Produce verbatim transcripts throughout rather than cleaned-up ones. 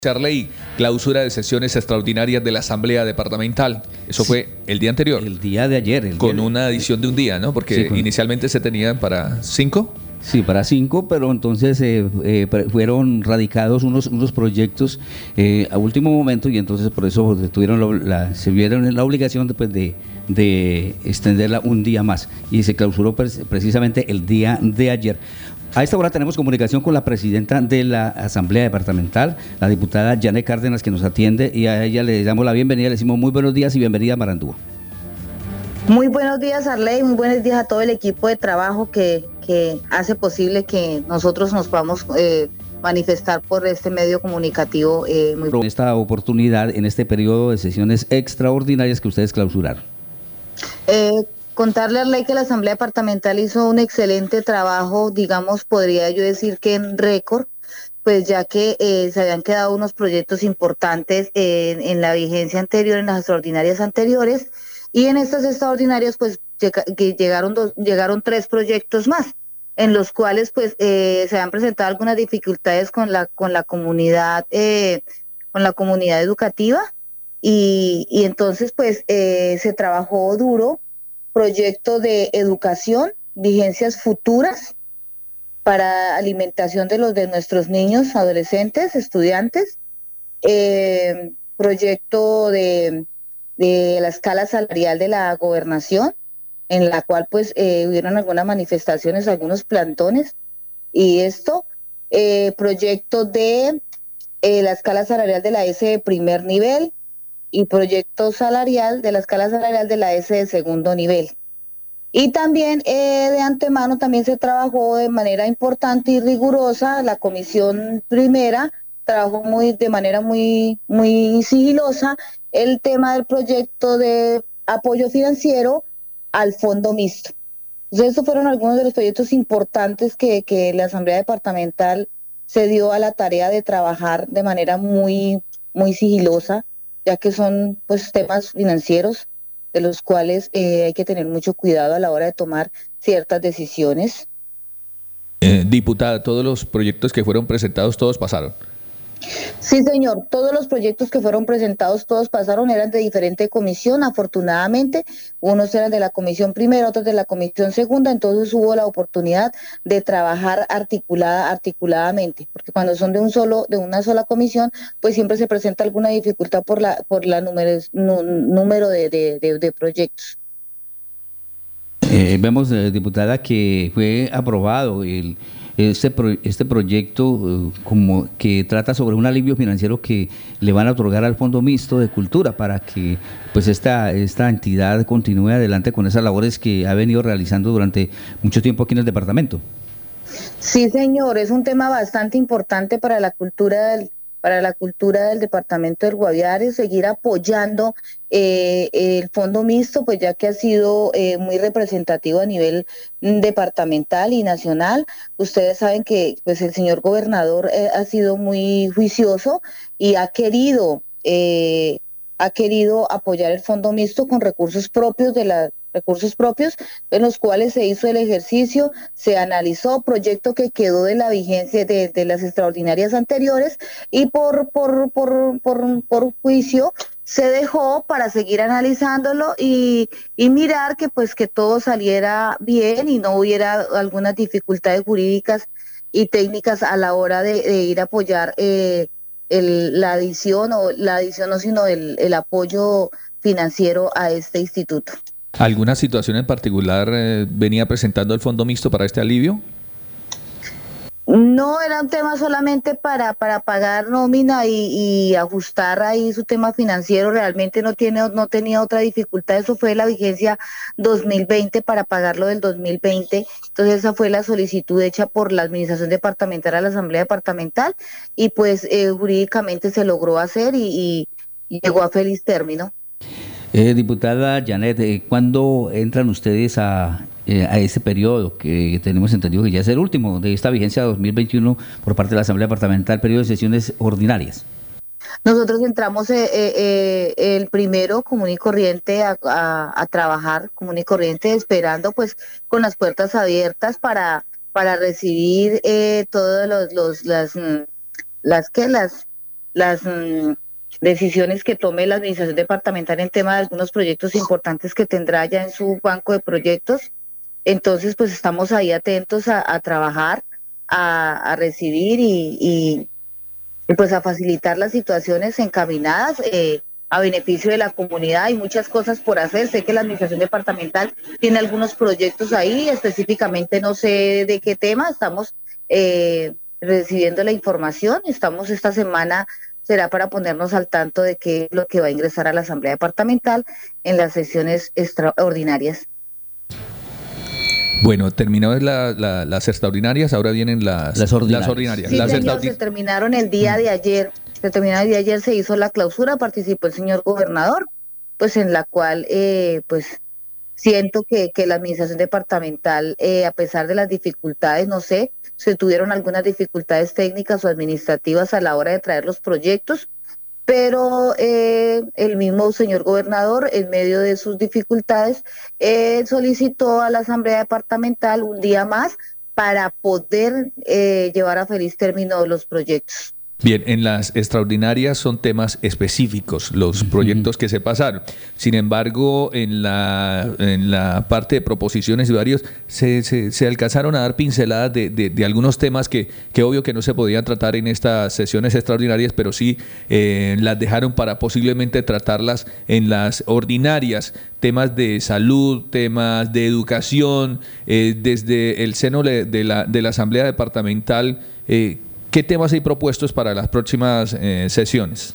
Charley, clausura de sesiones extraordinarias de la Asamblea Departamental. Eso fue el día anterior. El día de ayer. El con día de... una adición de un día, ¿no? Porque sí, con... inicialmente se tenían para cinco. Sí, para cinco, pero entonces eh, eh, fueron radicados unos, unos proyectos eh, a último momento y entonces por eso tuvieron la, la, se vieron en la obligación después de, de extenderla un día más y se clausuró precisamente el día de ayer. A esta hora tenemos comunicación con la presidenta de la Asamblea Departamental, la diputada Janet Cárdenas, que nos atiende, y a ella le damos la bienvenida, le decimos muy buenos días y bienvenida a Marandúa. Muy buenos días, Arley, muy buenos días a todo el equipo de trabajo que, que hace posible que nosotros nos podamos eh, manifestar por este medio comunicativo. Eh, muy... En esta oportunidad, en este periodo de sesiones extraordinarias que ustedes clausuraron. Eh, Contarle a Arley que la Asamblea Departamental hizo un excelente trabajo, digamos, podría yo decir que en récord, pues ya que eh, se habían quedado unos proyectos importantes eh, en, en la vigencia anterior, en las extraordinarias anteriores, y en estas extraordinarias pues lleg- que llegaron, dos, llegaron tres proyectos más, en los cuales pues eh, se han presentado algunas dificultades con la, con la comunidad, eh, con la comunidad educativa, y, y entonces pues eh, se trabajó duro. Proyecto de educación, vigencias futuras para alimentación de los de nuestros niños, adolescentes, estudiantes, eh, proyecto de, de la escala salarial de la gobernación, en la cual pues eh, hubieron algunas manifestaciones, algunos plantones, y esto, eh, proyecto de eh, la escala salarial de la S de primer nivel, y proyecto salarial de la escala salarial de la S de segundo nivel. Y también eh, de antemano también se trabajó de manera importante y rigurosa, la comisión primera trabajó muy de manera muy, muy sigilosa el tema del proyecto de apoyo financiero al fondo mixto. Entonces, estos fueron algunos de los proyectos importantes que, que la Asamblea Departamental se dio a la tarea de trabajar de manera muy, muy sigilosa, ya que son pues temas financieros de los cuales eh, hay que tener mucho cuidado a la hora de tomar ciertas decisiones. Eh, diputada, todos los proyectos que fueron presentados, todos pasaron. Sí, señor, todos los proyectos que fueron presentados, todos pasaron, eran de diferente comisión, afortunadamente, unos eran de la comisión primera, otros de la comisión segunda, entonces hubo la oportunidad de trabajar articulada, articuladamente, porque cuando son de un solo, de una sola comisión, pues siempre se presenta alguna dificultad por la, por la números, nu, número de, de, de, de proyectos. Eh, vemos, eh, diputada, que fue aprobado el Este, pro, este proyecto uh, como que trata sobre un alivio financiero que le van a otorgar al Fondo Mixto de Cultura para que pues esta, esta entidad continúe adelante con esas labores que ha venido realizando durante mucho tiempo aquí en el departamento. Sí, señor, es un tema bastante importante para la cultura del para la cultura del departamento del Guaviare, seguir apoyando eh, el fondo mixto, pues ya que ha sido eh, muy representativo a nivel departamental y nacional. Ustedes saben que pues el señor gobernador eh, ha sido muy juicioso y ha querido eh, ha querido apoyar el fondo mixto con recursos propios de la recursos propios, en los cuales se hizo el ejercicio, se analizó proyecto que quedó de la vigencia de, de las extraordinarias anteriores y por, por, por, por, por juicio se dejó para seguir analizándolo y, y mirar que pues que todo saliera bien y no hubiera algunas dificultades jurídicas y técnicas a la hora de, de ir a apoyar eh, el, la adición o la adición no sino el, el apoyo financiero a este instituto. ¿Alguna situación en particular eh, venía presentando el Fondo Mixto para este alivio? No, era un tema solamente para, para pagar nómina y, y ajustar ahí su tema financiero. Realmente no tiene, no tenía otra dificultad. Eso fue la vigencia dos mil veinte para pagarlo del dos mil veinte. Entonces esa fue la solicitud hecha por la Administración Departamental a la Asamblea Departamental y pues eh, jurídicamente se logró hacer y, y llegó a feliz término. Eh, diputada Janet, eh, ¿cuándo entran ustedes a, eh, a ese periodo que tenemos entendido que ya es el último de esta vigencia dos mil veintiuno por parte de la Asamblea Departamental, periodo de sesiones ordinarias? Nosotros entramos eh, eh, el primero común y corriente a, a, a trabajar, común y corriente, esperando pues con las puertas abiertas para, para recibir eh, todos los, los las, las que las las mm, decisiones que tome la administración departamental en tema de algunos proyectos importantes que tendrá ya en su banco de proyectos. Entonces, pues estamos ahí atentos a, a trabajar, a, a recibir y, y, y pues a facilitar las situaciones encaminadas eh, a beneficio de la comunidad. Hay muchas cosas por hacer. Sé que la administración departamental tiene algunos proyectos ahí, específicamente no sé de qué tema. Estamos eh, recibiendo la información. Estamos esta semana, será para ponernos al tanto de qué es lo que va a ingresar a la Asamblea Departamental en las sesiones extraordinarias. Bueno, terminadas la, la, las extraordinarias, ahora vienen las, las ordinarias. Las ordinarias. Sí, las señor, extraordi- se terminaron el día de ayer. Se terminaron el día de ayer, se hizo la clausura, participó el señor gobernador, pues en la cual, eh, pues siento que, que la administración departamental, eh, a pesar de las dificultades, no sé, se tuvieron algunas dificultades técnicas o administrativas a la hora de traer los proyectos, pero eh, el mismo señor gobernador, en medio de sus dificultades, eh, solicitó a la Asamblea Departamental un día más para poder eh, llevar a feliz término los proyectos. Bien, en las extraordinarias son temas específicos, los proyectos que se pasaron. Sin embargo, en la, en la parte de proposiciones y varios, se, se, se alcanzaron a dar pinceladas de, de, de algunos temas que, que obvio que no se podían tratar en estas sesiones extraordinarias, pero sí eh, las dejaron para posiblemente tratarlas en las ordinarias. Temas de salud, temas de educación, eh, desde el seno de la, de la Asamblea Departamental, eh, ¿qué temas hay propuestos para las próximas eh, sesiones?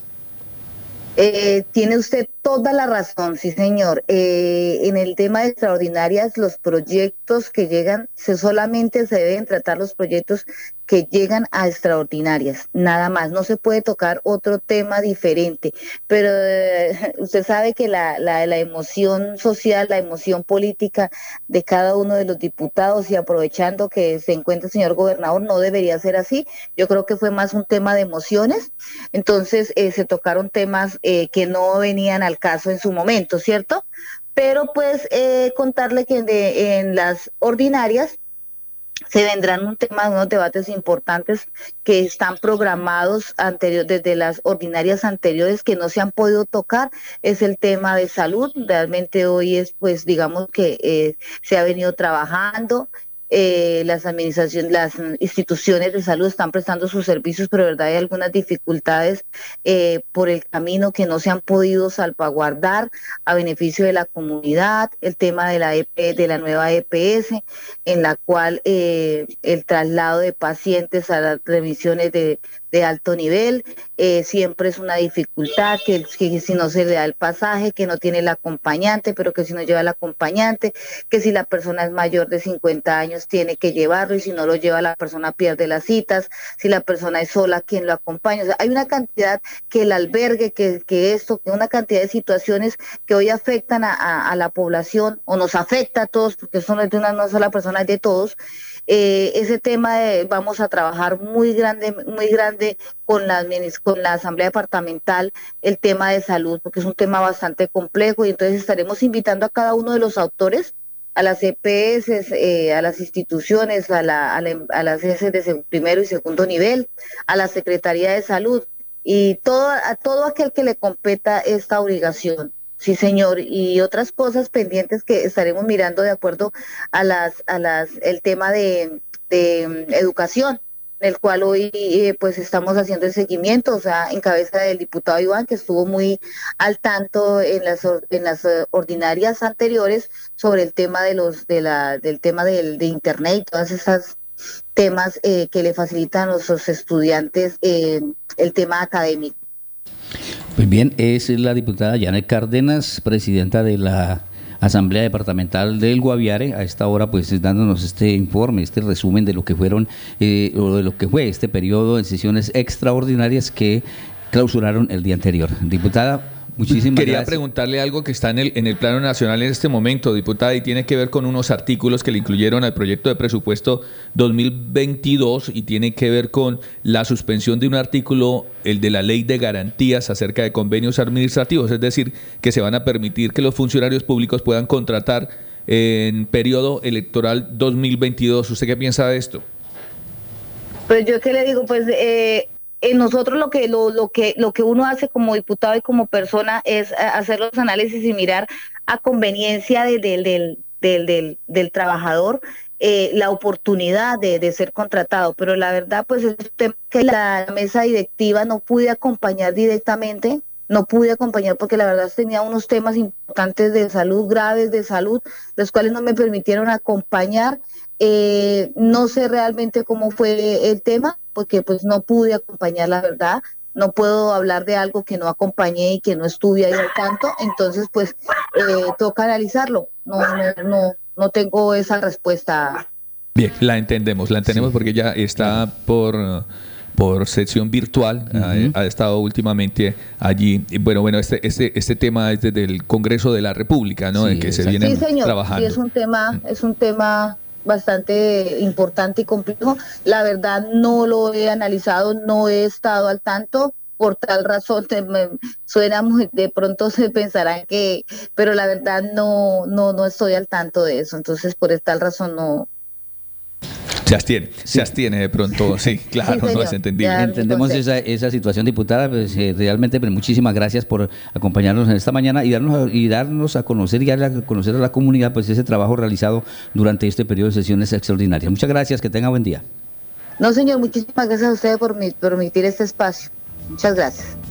Eh, tiene usted toda la razón, sí señor. Eh, en el tema de extraordinarias, los proyectos que llegan, se solamente se deben tratar los proyectos que llegan a extraordinarias, nada más. No se puede tocar otro tema diferente, pero eh, usted sabe que la, la, la emoción social, la emoción política de cada uno de los diputados, y aprovechando que se encuentra el señor gobernador, no debería ser así. Yo creo que fue más un tema de emociones. Entonces eh, se tocaron temas eh, que no venían al caso en su momento, ¿cierto? Pero pues eh, contarle que de, en las ordinarias se vendrán un tema, unos debates importantes que están programados anterior, desde las ordinarias anteriores, que no se han podido tocar. Es el tema de salud. Realmente hoy es, pues, digamos que eh, se ha venido trabajando. Eh, las administraciones, las instituciones de salud están prestando sus servicios, pero de verdad hay algunas dificultades eh, por el camino que no se han podido salvaguardar a beneficio de la comunidad. El tema de la E P, de la nueva E P S, en la cual eh, el traslado de pacientes a las revisiones de, de alto nivel eh, siempre es una dificultad, que, que si no se le da el pasaje, que no tiene el acompañante, pero que si no lleva el acompañante, que si la persona es mayor de cincuenta años tiene que llevarlo, y si no lo lleva la persona pierde las citas, si la persona es sola, ¿quién lo acompaña? O sea, hay una cantidad, que el albergue, que, que esto, que una cantidad de situaciones que hoy afectan a, a, a la población, o nos afecta a todos, porque eso no es de una, una sola persona, es de todos. Eh, ese tema de, vamos a trabajar muy grande, muy grande con la, con la Asamblea Departamental, el tema de salud, porque es un tema bastante complejo, y entonces estaremos invitando a cada uno de los autores, a las E P S, eh, a las instituciones, a, la, a, la, a las E S de primero y segundo nivel, a la Secretaría de Salud, y todo, a todo aquel que le competa esta obligación. Sí, señor, y otras cosas pendientes que estaremos mirando de acuerdo a las, a las, el tema de, de educación, en el cual hoy eh, pues estamos haciendo el seguimiento, o sea, en cabeza del diputado Iván, que estuvo muy al tanto en las en las ordinarias anteriores sobre el tema de los de la del tema del de internet y todas esas temas eh, que le facilitan a nuestros estudiantes eh, el tema académico. Pues bien, es la diputada Janet Cárdenas, presidenta de la Asamblea Departamental del Guaviare, a esta hora pues dándonos este informe, este resumen de lo que fueron eh, o de lo que fue este periodo de sesiones extraordinarias que clausuraron el día anterior. Diputada, muchísimas Quería gracias. preguntarle algo que está en el, en el plano nacional en este momento, diputada, y tiene que ver con unos artículos que le incluyeron al proyecto de presupuesto dos mil veintidós, y tiene que ver con la suspensión de un artículo, el de la ley de garantías acerca de convenios administrativos, es decir, que se van a permitir que los funcionarios públicos puedan contratar en periodo electoral dos mil veintidós. ¿Usted qué piensa de esto? Pues yo qué le digo, pues eh, eh, nosotros lo que, lo, lo, que, lo que uno hace como diputado y como persona es hacer los análisis y mirar a conveniencia de, de, del, del, del, del trabajador eh, la oportunidad de, de ser contratado, pero la verdad pues es un tema que la mesa directiva no pude acompañar directamente, no pude acompañar porque la verdad tenía unos temas importantes de salud, graves de salud, los cuales no me permitieron acompañar. Eh, no sé realmente cómo fue el tema, porque pues no pude acompañar, la verdad. No puedo hablar de algo que no acompañé y que no estuve ahí al tanto, entonces pues eh, toca analizarlo. No, no, no, no tengo esa respuesta. Bien, la entendemos, la entendemos sí, porque ya está claro. por... por sección virtual, uh-huh. ha, ha estado últimamente allí. Bueno, bueno, este este este tema es desde el Congreso de la República, ¿no? Sí, en que se viene sí, señor, trabajando. Sí, es un tema, es un tema bastante importante y complejo. La verdad no lo he analizado, no he estado al tanto. Por tal razón te, me, suena muy, de pronto se pensarán que, pero la verdad no no no estoy al tanto de eso. Entonces por tal razón no. Se abstiene, sí. se abstiene de pronto, sí, claro, sí, no es entendible. Ya, entendemos esa, esa situación, diputada, pues, eh, realmente pues, muchísimas gracias por acompañarnos en esta mañana y darnos, y darnos a conocer y darle a conocer a la comunidad pues ese trabajo realizado durante este periodo de sesiones extraordinarias. Muchas gracias, que tenga buen día. No, señor, muchísimas gracias a usted por mi, permitir este espacio. Muchas gracias.